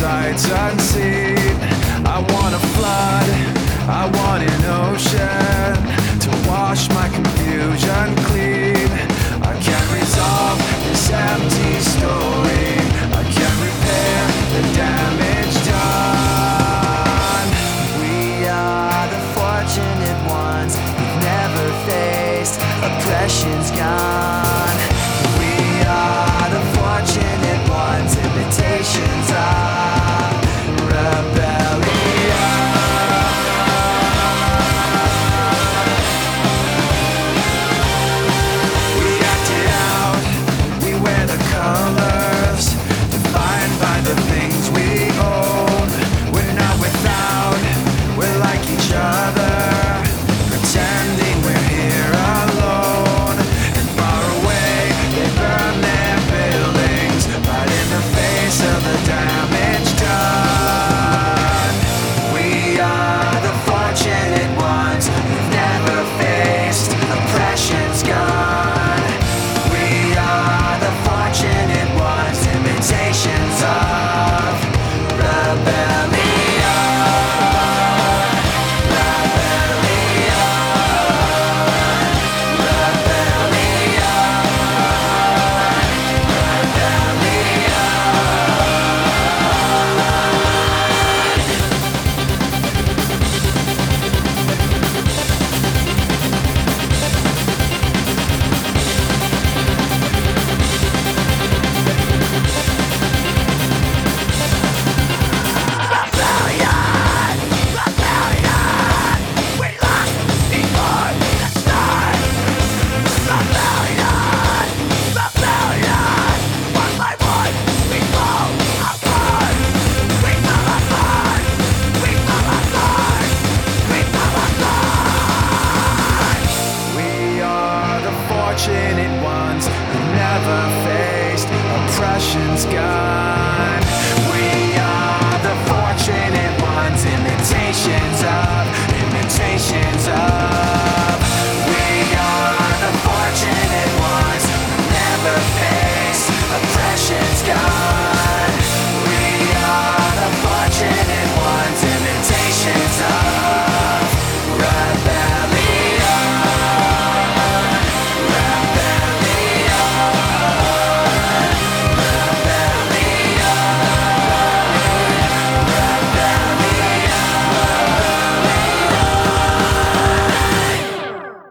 sights unseen. I want a flood, I want an ocean to wash my confusion clean. I can't resolve this empty story, I can't repair the damage done. We are the fortunate ones who've never faced oppression's gone. We are the fortunate ones, imitations of rebellion. We act it out, we wear the colors, defined by the things we own. We're not without, we're like each other, pretending we're here alone. And far away, they burn their buildings, right in the face of the damage done. We are the fortunate ones who've never faced oppression's gun. We are the fortunate ones, imitations of rebellion. Fortunate ones who never faced oppression's gun. We are the fortunate ones, imitations of